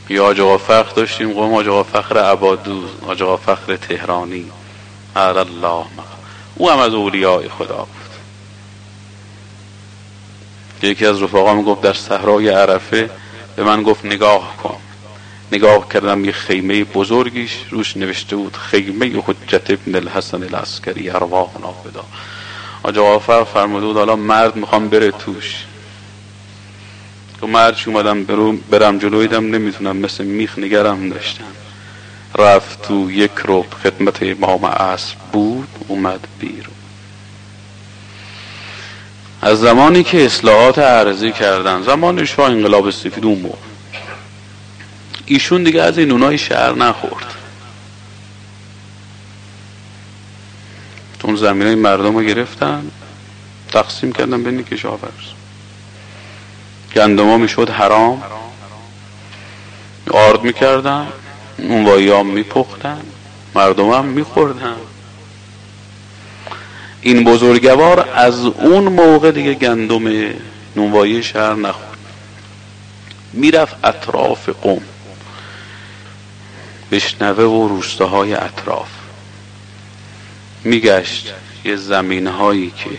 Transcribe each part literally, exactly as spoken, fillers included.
یا حاج آقا فخر داشتیم، قوم حاج آقا فخر عبادوز، حاج آقا فخر تهرانی علی الله مقام. او هم از اولیاء خدا بود. یکی از رفقا می گفت در صحرای عرفه به من گفت نگاه کن. نگاه کردم یه خیمه بزرگیش روش نوشته بود خیمه حجت ابن الحسن العسکری ارواحنا فدا. حاج آقا فخر فرموده بود حالا مرد میخوام بره توش. تو مرد چی اومدم برم جلویدم نمیتونم، مثل میخ نگرم داشتم. رفت تو، یک رو خدمت امام عصر بود، اومد بیرون. از زمانی که اصلاحات عرضی کردن، زمان شاه انقلاب سفید اون موقع، ایشون دیگه از این اونای شهر نخورد. اون زمینای مردم رو گرفتن تقسیم کردن بین کشاورز. گندم ها میشد حرام، آرد میکردن، اون وایی ها میپختن، مردم هم میخوردن. این بزرگوار از اون موقع دیگه گندم نونوایی شهر نخورد. میرفت اطراف قم بشنوه و روستاهای اطراف، میگشت یه زمین هایی که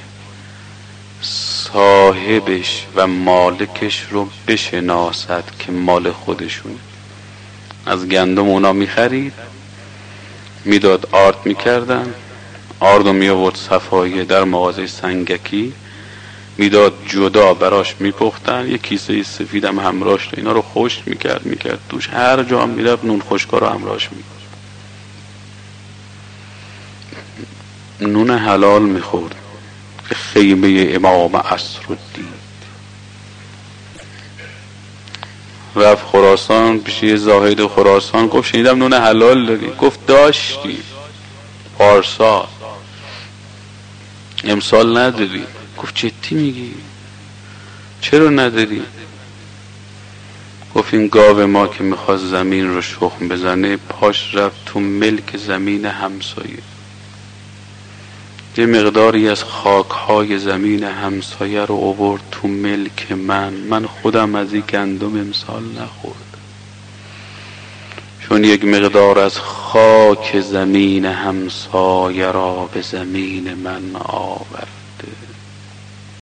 صاحبش و مالکش رو بشناسد که مال خودشون، از گندم اونا میخرید، میداد، آرد میکردن، آردو میآورد صفایی در مغازه سنگکی، میداد جدا براش میپختن، یه کیسه سفید هم همراهش داشت، اینا رو خشک میکرد میکرد توش، هر جا هم میرفت نون خشکا رو همراهش میکرد. نون حلال میخورد که خیمه امام عصر رو دید. رفت خراسان پیش یه زاهد خراسان، گفت شنیدم نون حلال داری. گفت داشتی پارسال، امسال نداری. گفت جدی میگی؟ چرا نداری؟ گفت این گاو ما که میخواد زمین رو شخم بزنه، پاش رفت تو ملک زمین همسایه، یه مقداری از خاکهای زمین همسایه رو آورد تو ملک من. من خودم از این گندم امسال نخورد، چون یک مقدار از خاک زمین همسایه را به زمین من آورد.